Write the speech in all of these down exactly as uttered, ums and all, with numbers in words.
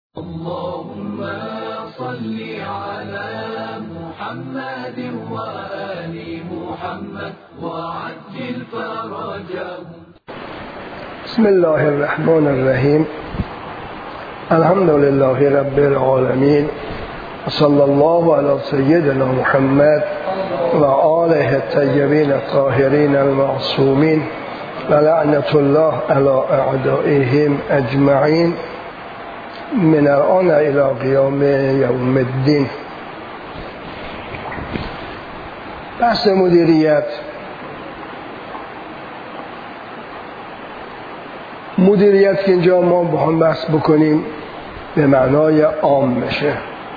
اللهم صل على محمد وآل محمد وعجل فرجهم. بسم الله الرحمن الرحیم. الحمد لله رب العالمین و صلی الله علی سیدنا محمد و آله الطیبین الطاهرین المعصومین و لعنت الله علی اعدائهم اجمعین من الان الى قیام یوم الدین. بحث مدیریت مدیریت که اینجا ما با هم بحث بکنیم به معنای عام میشه،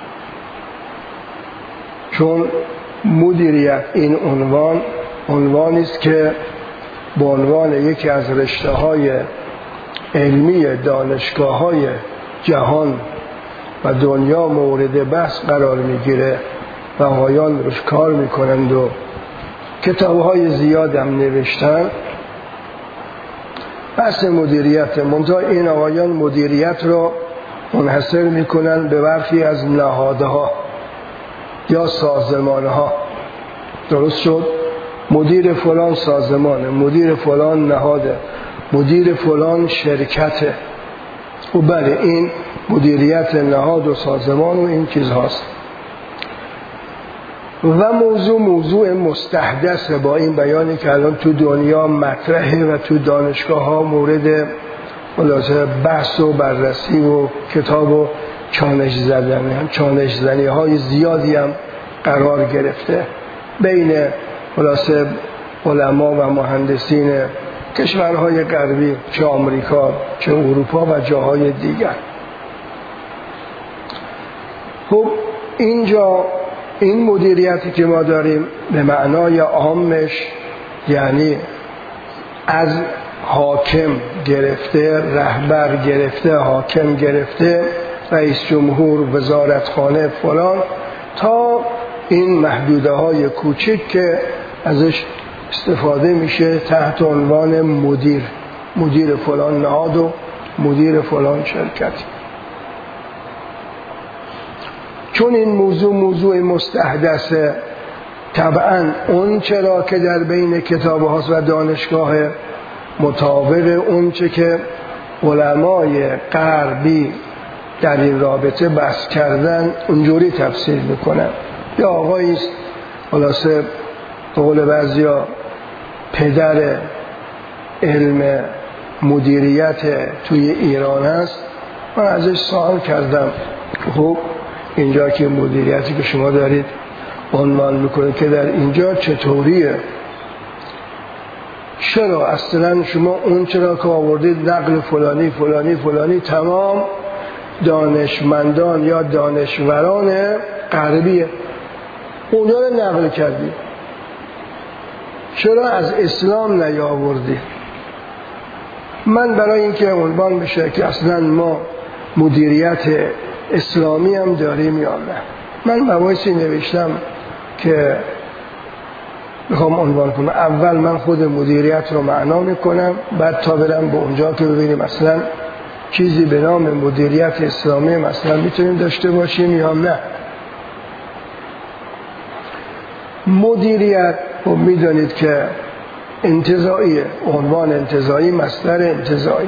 چون مدیریت این عنوان عنوانی است که به عنوان یکی از رشته‌های علمی دانشگاه‌های جهان و دنیا مورد بحث قرار میگیره و آقایان روش کار میکنند و کتاب‌های زیاد هم نوشتن. بحث مدیریت منتها این آقایان مدیریت رو منحصر میکنن به برخی از نهادها یا سازمانها. درست شد؟ مدیر فلان سازمانه، مدیر فلان نهاده، مدیر فلان شرکته و بله این مدیریت نهاد و سازمان و این چیز هاست. و موضوع موضوع مستحدثه با این بیانی که الان تو دنیا مطرحه و تو دانشگاه ها مورد بحث و بررسی و کتاب و چالش زدن چالش زنی های زیادی هم قرار گرفته بین خلاصه علما و مهندسین کشورهای غربی، چه آمریکا چه اروپا و جاهای دیگر. خب اینجا این مدیریتی که ما داریم به معنای عامش یعنی از حاکم گرفته، رهبر گرفته، حاکم گرفته، رئیس جمهور، وزارتخانه فلان، تا این محدوده های کوچک که ازش استفاده میشه تحت عنوان مدیر مدیر فلان نهاد و مدیر فلان شرکت. چون این موضوع موضوع مستحدثه، طبعا اون چرا که در بین کتاب هاست و دانشگاه مطابق اون چه که علمای غربی در این رابطه بحث کردن اونجوری تفسیر میکنن. یا آقایی است خلاصه قول بعضیا پدر علم مدیریت توی ایران هست، من ازش سوال کردم خب اینجا که مدیریتی که شما دارید عنوان میکنید که در اینجا چطوریه؟ چرا اصلا شما اون چرا که آوردید نقل فلانی فلانی فلانی تمام دانشمندان یا دانشوران غربیه اونجا رو نقل کردید، چرا از اسلام نیاوردی؟ من برای اینکه عنوان بشه که اصلا ما مدیریت اسلامی هم داریم یا نه، من مباحثی نوشتم که میخوام عنوان کنم. اول من خود مدیریت رو معنا میکنم، بعد تا برم به اونجا که ببینیم اصلا چیزی به نام مدیریت اسلامی مثلا میتونیم داشته باشیم یا نه. مدیریت خب میدانید که انتزاعیه، عنوان انتزاعی، مصدر انتزاعی.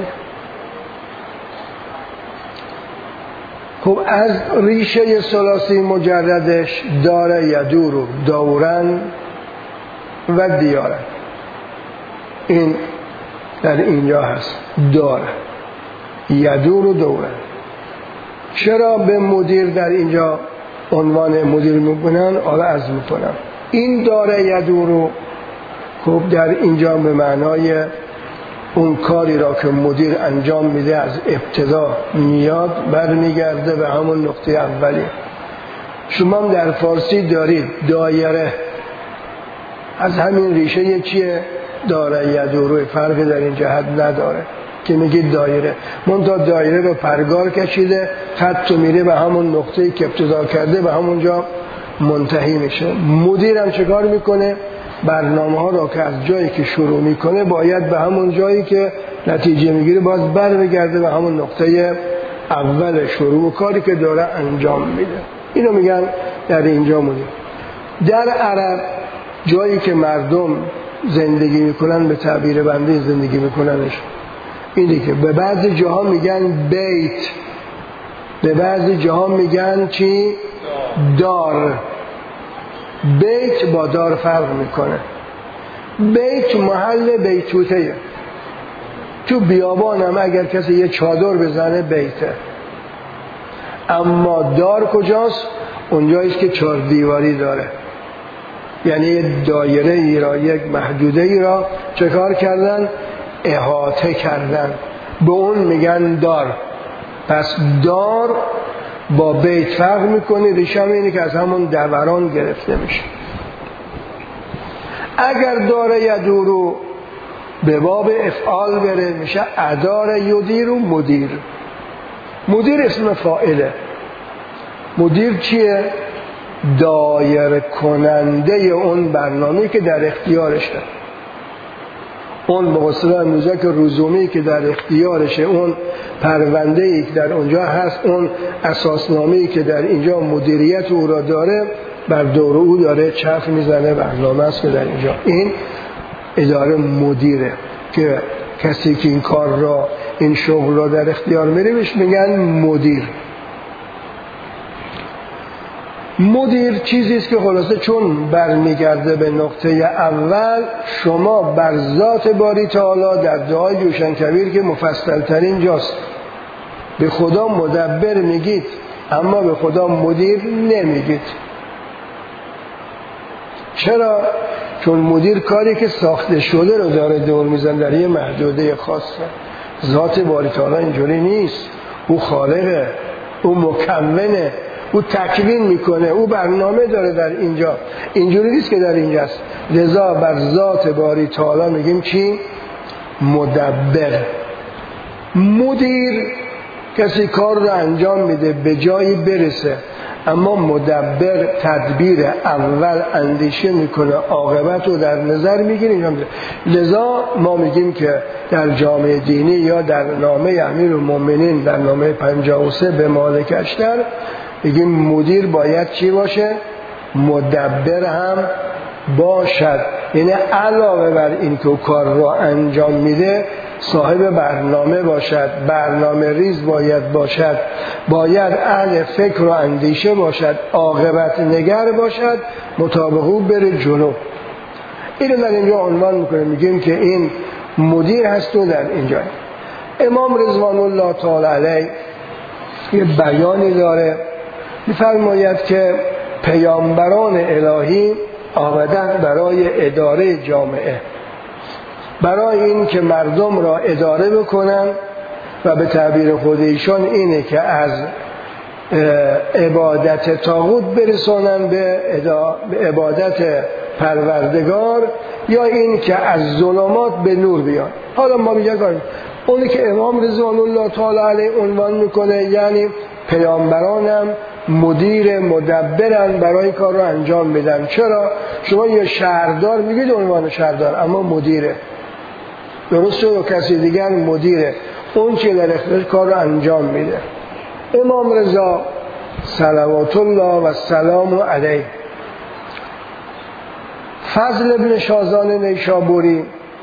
خب از ریشه ثلاثی مجردش داره یدور و دورن و دیارن، این در اینجا هست داره یدور و دورن. چرا به مدیر در اینجا عنوان مدیر میکنن؟ حالا عرض میکنم. این داره یدورو خب در اینجا به معنای اون کاری را که مدیر انجام میده از ابتدا میاد برمیگرده به همون نقطه اولی. شما هم در فارسی دارید دایره، از همین ریشه چیه؟ داره یدورو، فرقی در این جهت نداره که میگید دایره، منتها دایره رو پرگار کشیده، خط میره به همون نقطه‌ای که ابتدا کرده به همونجا منتهی میشه. مدیر هم چه کار میکنه؟ برنامه ها را که از جایی که شروع میکنه باید به همون جایی که نتیجه میگیره باز بر بگرده به همون نقطه اول شروع کاری که داره انجام میده. اینو میگن در اینجا مدیر. در عرب جایی که مردم زندگی میکنن، به تعبیر بنده زندگی میکننش اینه که به بعضی جاها میگن بیت، به بعضی جاها میگن چی؟ دار. بیت با دار فرق میکنه. بیت محل بیتوته، تو بیابان هم اگر کسی یه چادر بزنه بیته. اما دار کجاست؟ اونجاییست که چهار دیواری داره، یعنی یه دایره ای را، یک محدوده ای را چه کار کردن؟ احاطه کردن. به اون میگن دار. پس دار با بیت فرق میکنه. ریشه اینه که از همون دوران گرفته میشه. اگر داره یدورو به باب افعال بره میشه اداره یدیر و مدیر. مدیر اسم فاعله. مدیر چیه؟ دایر کننده اون برنامه‌ای که در اختیارشه. اون به اصطلاح امروزه که رزومی که در اختیارشه، اون پرونده‌ای که در اونجا هست، اون اساسنامه‌ای که در اینجا مدیریت او را داره، بر دور او داره چرخ میزنه، برنامه است که در اینجا. این اداره مدیره که کسی که این کار را، این شغل را در اختیار میره بهش میگن مدیر. مدیر چیزی است که خلاصه چون برمیگرده به نقطه اول، شما بر ذات باری تعالی در دعای جوشن کبیر که مفصل ترین جاست به خدا مدبر میگید، اما به خدا مدیر نمیگید. چرا؟ چون مدیر کاری که ساخته شده رو داره دور میزن در یه محدوده خاصه. ذات باری تعالی اینجوری نیست. او خالقه، او مکونه، او تکوین میکنه، او برنامه داره در اینجا. اینجوری نیست که در اینجاست. لذا بر ذات باری تعالی میگیم چی؟ مدبر. مدیر کسی کار رو انجام میده به جایی برسه، اما مدبر تدبیر اول اندیشه میکنه، عاقبت رو در نظر میگیره. لذا ما میگیم که در جامعه دینی یا در نامه امیرالمومنین در نامه پنجاه و سه به مالک اشتر میگیم مدیر باید چی باشه؟ مدبر هم باشد. یعنی علاوه بر این که کار را انجام میده، صاحب برنامه باشد، برنامه ریز باید باشد، باید اهل فکر و اندیشه باشد، عاقبت نگر باشد، مطابق او بره جلو. اینو در اینجا عنوان میکنه، میگیم که این مدیر هست و در اینجا. امام رضوان الله تعالی علیه یه بیانی داره، میفرماید که پیامبران الهی آمدن برای اداره جامعه، برای این که مردم را اداره بکنن و به تعبیر خود ایشان اینه که از عبادت طاغوت برسانن به عبادت پروردگار، یا این که از ظلمات به نور بیان. حالا ما میگیم اونی که امام رضوان الله تعالی علیه عنوان میکنه، یعنی پیامبرانم مدیر مدبرن، برای کار رو انجام میدن. چرا؟ شما یه شهردار میگید عنوان شهردار، اما مدیره. درست شد؟ و کسی دیگر مدیره، اون که در اختیار کار رو انجام میده. امام رضا صلوات الله و سلام علیه، فضل ابن شازان نیشابوری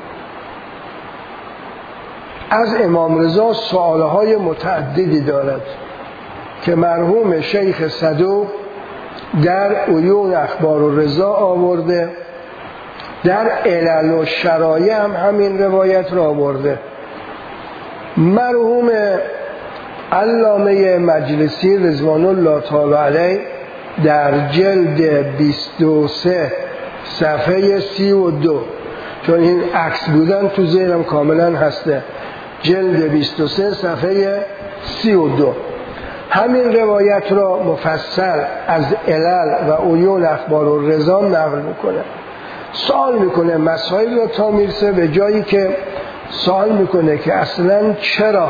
از امام رضا سوالهای متعددی دارد که مرحوم شیخ صدوق در عیون اخبار الرضا آورده، در علل و شرایع هم همین روایت را آورده. مرحوم علامه مجلسی رضوان الله تعالی علیه در جلد بیست و سه صفحه سی و دو، چون این عکس بودن تو ذهنم کاملا هسته، جلد بیست و سه صفحه سی و دو همین روایت را مفصل از علل و عیون اخبار الرضا نقل میکنه. سوال میکنه مسائل را تا میرسه به جایی که سوال میکنه که اصلا چرا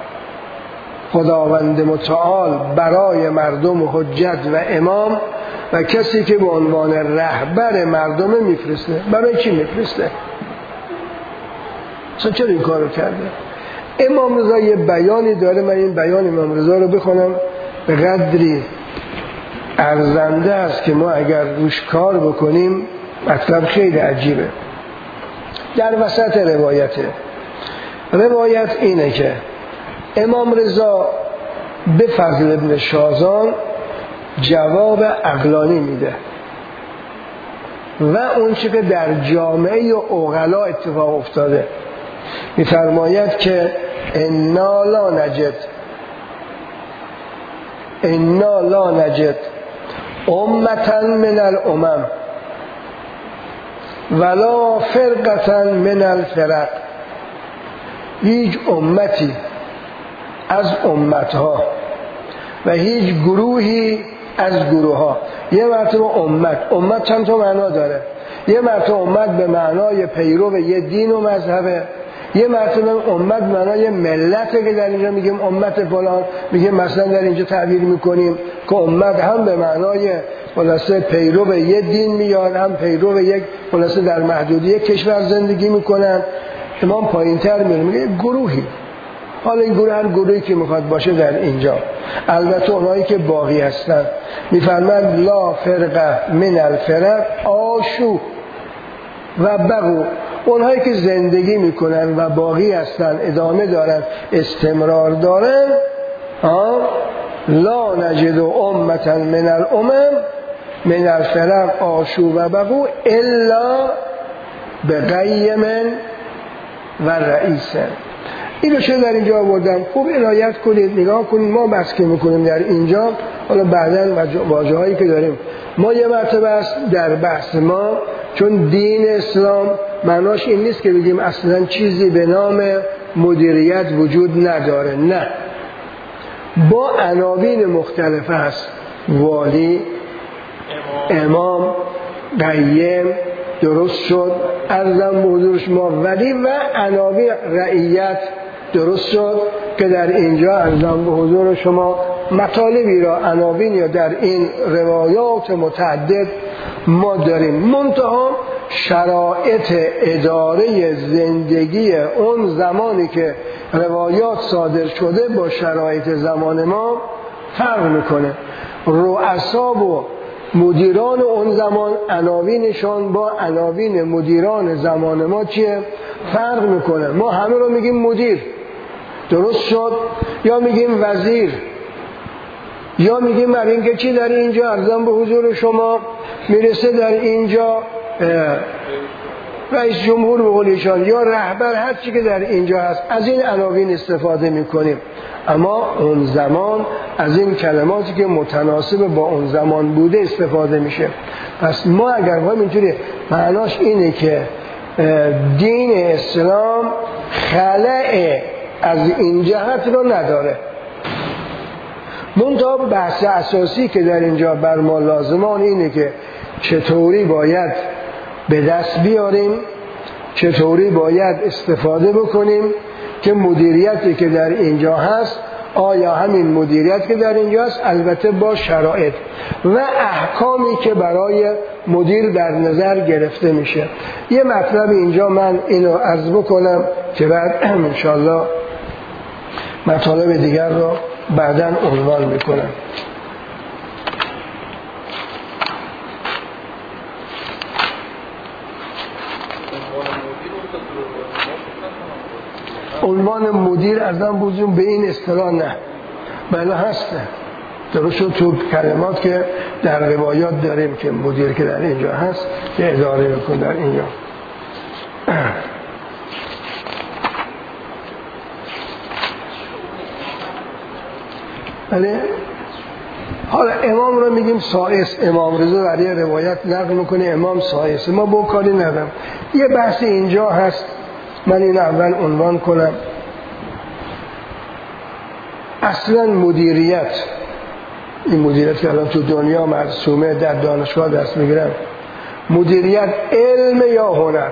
خداوند متعال برای مردم حجت و امام و کسی که به عنوان رهبر مردم میفرسته؟ برای چی میفرسته؟ چرا این کارو کرده؟ امام رضا یه بیانی داره، من این بیان امام رضا رو بخونم، به قدری ارزنده است که ما اگر روش کار بکنیم مطلب خیلی عجیبه. در وسط روایته، روایت اینه که امام رضا به فضل ابن شازان جواب عقلانی میده و اون چه که در جامعه عقلا اتفاق افتاده. میفرماید که انا لا نجد انا لا نجد امتا من الامم ولا فرقتا من الفرق. هیچ امتی از امتها و هیچ گروهی از گروه ها. یه مرتبه امت امت چند تا معنا داره. یه مرتبه امت به معنای پیرو یه دین و مذهبه، یه مرتبه امت معنای ملته که در اینجا میگیم امت فلان، میگیم مثلا در اینجا تعبیر میکنیم که امت هم به معنای خلاصه پیرو یه دین میاد، هم پیرو یک خلاصه در محدودیت کشور زندگی میکنن. امام پایینتر میره میگه گروهی. حالا این گروه هر گروهی که میخواد باشه در اینجا، البته اونایی که باقی هستن میفرماند لا فرقه من الفرق آشو و بقو. اونهایی که زندگی میکنن و باقی هستن، ادامه دارن، استمرار دارن، لا نجد امتا من الامم من الفرق آشو و بقو الا بقیم و رئیسن. این رو چه در اینجا آوردم؟ خوب عنایت کنید، نگاه کنید. ما بس که میکنیم در اینجا، حالا بعداً واژه هایی که داریم ما یه مرتبه است در بحث ما، چون دین اسلام معناش این نیست که بگیم اصلا چیزی به نام مدیریت وجود نداره، نه، با عناوین مختلف هست: والی، امام، قیم، درست شد، عرضم به حضور شما، ولی و عناوین رعیت، درست شد که در اینجا عرضم به حضور شما مطالبی را عناوین یا در این روایات متعدد ما داریم. منتها شرایط اداره زندگی اون زمانی که روایات صادر شده با شرایط زمان ما فرق میکنه. رؤسا و مدیران اون زمان عناوینشان با عناوین مدیران زمان ما چیه؟ فرق میکنه. ما همه رو میگیم مدیر، درست شد، یا میگیم وزیر، یا میگیم بر اینکه چی در اینجا عرضم به حضور شما میرسه در اینجا رئیس جمهور به قولیشان یا رهبر، هر چی که در اینجا هست از این عناوین استفاده میکنیم. اما اون زمان از این کلماتی که متناسب با اون زمان بوده استفاده میشه. پس ما اگر بخوایم اینجوری، معناش اینه که دین اسلام خلأ از این جهت رو نداره. منتها بحث اساسی که در اینجا بر ما لازمان اینه که چطوری باید به دست بیاریم، چطوری باید استفاده بکنیم که مدیریتی که در اینجا هست، آیا همین مدیریت که در اینجا هست، البته با شرایط و احکامی که برای مدیر در نظر گرفته میشه. یه مطلب اینجا من اینو عرض بکنم که بعد انشالله مطالب دیگر رو بعداً عنوان میکنم. عنوان مدیر ازم بودیم به این اصطلاح نه، بله هسته، درست شد. تو کلمات که در روایات داریم که مدیر که در اینجا هست یه اداره بکن در اینجا. بله. حالا امام رو میگیم سائس، امام رضا برای روایت نقل میکنه امام سائس، ما با کاری ندارم. یه بحث اینجا هست، من این اول عنوان کنم. اصلا مدیریت، این مدیریت که الان تو دنیا مرسومه در دانشگاه دست میگیرن، مدیریت علم یا هنر؟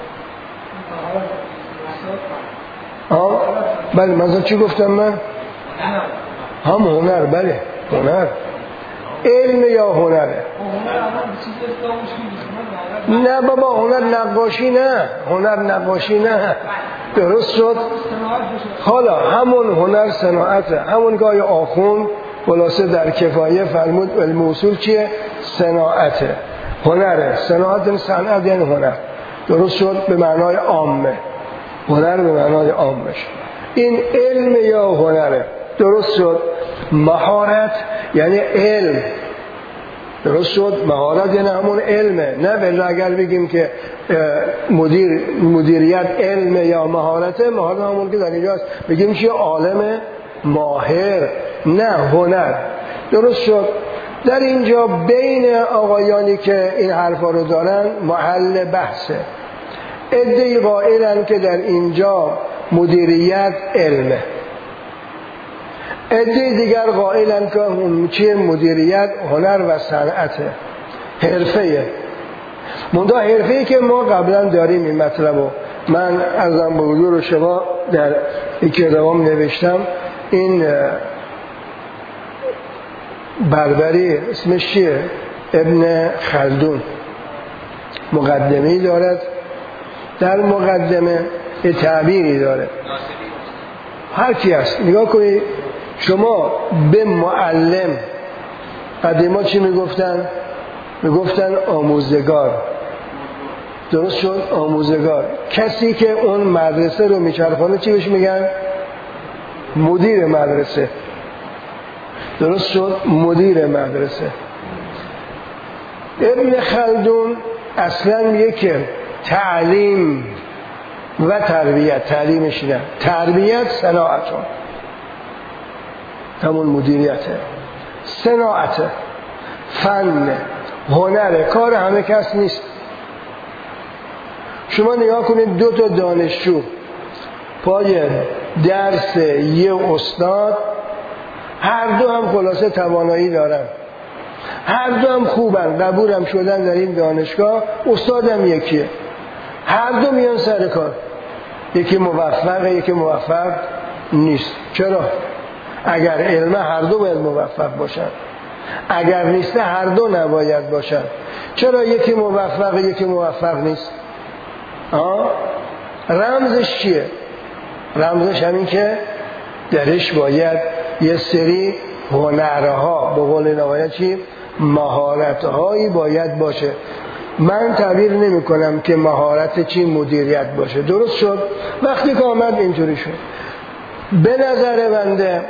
آه؟ بله، مثلا چی گفتم من؟ هم هنر، بله هنر. علم یا هنره؟ نه بابا، هنر نقاشی نه، هنر نقاشی نه. درست شد. حالا همون هنر صناعته، همون گاه آخوند خلاصه در کفایه فرمود علم اصول چیه؟ صناعته، هنره. صناعت صنعت یعنی هنر. درست شد، به معنای عامه، هنر به معنای عامش. این علم یا هنره. درست شد. مهارت یعنی علم. درست شد. مهارت یعنی همون علمه. نه بله اگر بگیم که مدیر مدیریت علم یا مهارته، مهارت همون که در اینجاست بگیم چیه؟ عالم ماهر. نه، هنر. درست شد. در اینجا بین آقایانی که این حرفا رو دارن محل بحثه. عده‌ای قائلن که در اینجا مدیریت علمه، عده دیگر قائلن که چیه؟ مدیریت هنر و صنعته، حرفه‌ایه. منتها حرفه‌ای که ما قبلا داریم این مطلبو من ازم به حضور شما در یک کتابم نوشتم. این بربری اسمش چیه؟ ابن خلدون مقدمه‌ای دارد. در مقدمه یه تعبیری داره، هر کی هست نگاه کنید. شما به معلم قدیما چی میگفتن؟ میگفتن آموزگار. درست شد؟ آموزگار. کسی که اون مدرسه رو میچرخونه چی بهش میگن؟ مدیر مدرسه. درست شد؟ مدیر مدرسه. ابن خلدون اصلا میگه که تعلیم و تربیت، تعلیمش نه، تربیت صناعتون، همون مدیریته، صناعته، فن، هنره، کار همه کس نیست. شما نگاه کنید دو تا دانشجو پای درس یه استاد، هر دو هم خلاصه توانایی دارن، هر دو هم خوبن، قبول هم شدن در این دانشگاه، استادم یکیه، هر دو میان سر کار. یکی موفقه، یکی موفق نیست. چرا؟ اگر علمه هر دو باید موفق باشن، اگر نیسته هر دو نباید باشن. چرا یکی موفقه یکی موفق نیست؟ آه؟ رمزش چیه؟ رمزش همین که درش باید یه سری هنرها، به قول نمایت چی؟ مهارتهایی باید باشه. من تعبیر نمی کنم که مهارت چی؟ مدیریت باشه. درست شد؟ وقتی که آمد اینطوری شد. به نظر بنده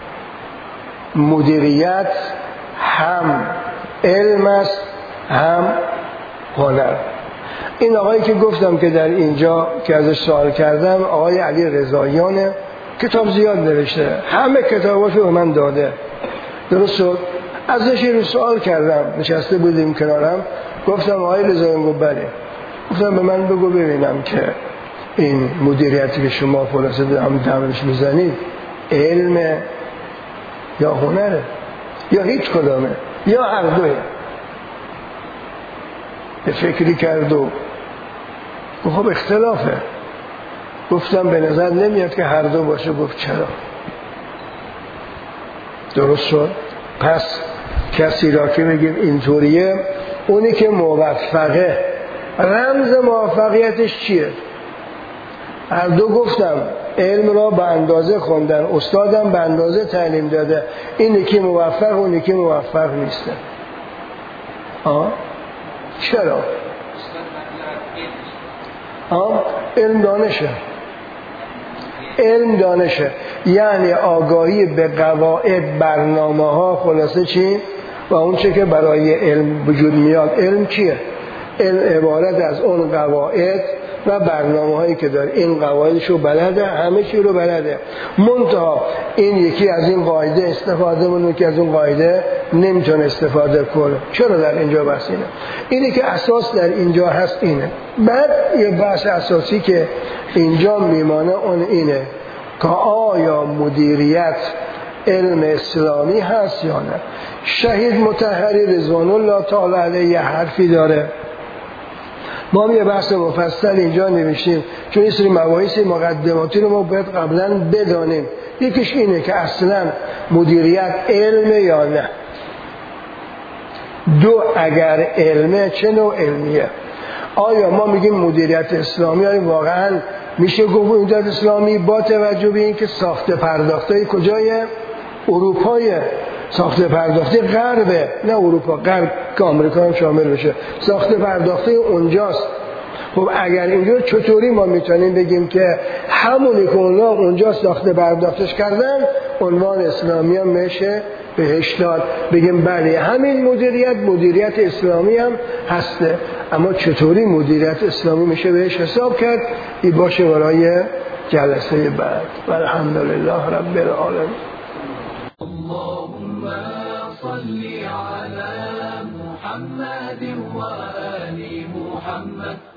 مدیریت هم علم است هم هنر. این آقایی که گفتم که در اینجا که ازش سوال کردم، آقای علی رضاییانه، کتاب زیاد نوشته، همه کتاباشو به من داده. درست شد؟ ازش رو سوال کردم، نشسته بودیم کنارم، گفتم آقای رضاییان، گفت بله. گفتم به من بگو ببینم که این مدیریتی که شما خلاصه هم دمش میزنید علم یا هنره یا هیچ کدامه یا هر دوه؟ به فکری کرد و گفت خب اختلافه. گفتم به نظر نمیاد که هر دو باشه. گفت چرا؟ درست شد؟ پس کسی را که بگیم اینطوریه، اونی که موفقه، رمز موفقیتش چیه؟ هر دو گفتم علم را به اندازه خوندن، استادم به اندازه تعلیم داده. این یکی موفق، اون یکی موفق نیسته. آه؟ چرا؟ آه؟ علم دانشه، علم دانشه یعنی آگاهی به قواعد، برنامه ها، خلاصه چی؟ و اون چه که برای علم وجود میاد. علم چیه؟ علم عبارت از اون قواعد و برنامه هایی که داره. این قواعدشو بلده، همه چی رو بلده، منتها این یکی از این قاعده استفاده کنه که از اون قاعده نمیتونه استفاده کنه. چرا در اینجا بحث اینه؟ اینی که اساس در اینجا هست اینه. بعد یه بحث اساسی که اینجا میمانه اون اینه که آیا مدیریت علم اسلامی هست یا نه؟ شهید مطهری رضوان الله تعالی علیه یه حرفی داره، ما هم یه بحث مفصل اینجا نوشتیم، چون این سری مباحث مقدماتی رو ما باید قبلا بدانیم. یکیش اینه که اصلا مدیریت علم یا نه. دو اگر علمه چه نوع علمیه؟ آیا ما میگیم مدیریت اسلامی، آیا واقعا میشه گفت مدیریت اسلامی با توجه به اینکه ساخت پرداخته کجای اروپای ساخت پرداخته غربه، نه اروپا، غرب که آمریکا هم شامل بشه، ساخت پرداخته اونجاست. خب اگر اینجور چطوری ما میتونیم بگیم که همونی که اونا اونجا ساخت پرداختش کردن عنوان اسلامی هم میشه بهش داد، بگیم بله همین مدیریت مدیریت اسلامی هم هسته. اما چطوری مدیریت اسلامی میشه بهش حساب کرد؟ این باشه برای جلسه بعد. والحمدلله رب العالمین. اللهم صل على محمد وآل محمد